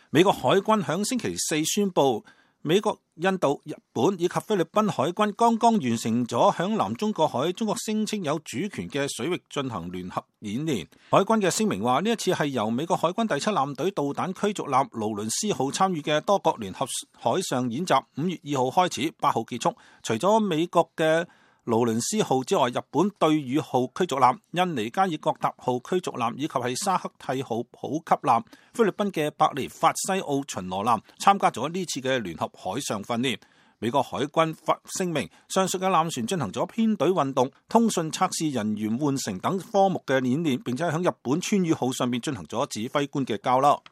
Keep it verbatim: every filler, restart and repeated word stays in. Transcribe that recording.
美國海軍響星期四宣布，美國、印度、日本以及菲律賓海軍剛剛完成咗響南中國海中國聲稱有主權嘅水域進行聯合演練。海軍嘅聲明話，呢一次係由美國海軍第七艦隊導彈驅逐艦勞倫斯號參與嘅多國聯合海上演習，五月二號開始，八號結束。除咗美國嘅勞倫斯號之外，日本對羽號驅逐艦、印尼加爾各答號驅逐艦以及係沙克蒂號補給艦、菲律賓嘅伯尼法西奧巡邏艦參加咗呢次嘅聯合海上訓練。美國海軍發聲明，上述嘅艦船進行咗編隊運動、通訊測試、人員換乘等科目嘅演練，並且喺日本川渝號上面進行咗指揮官嘅交流。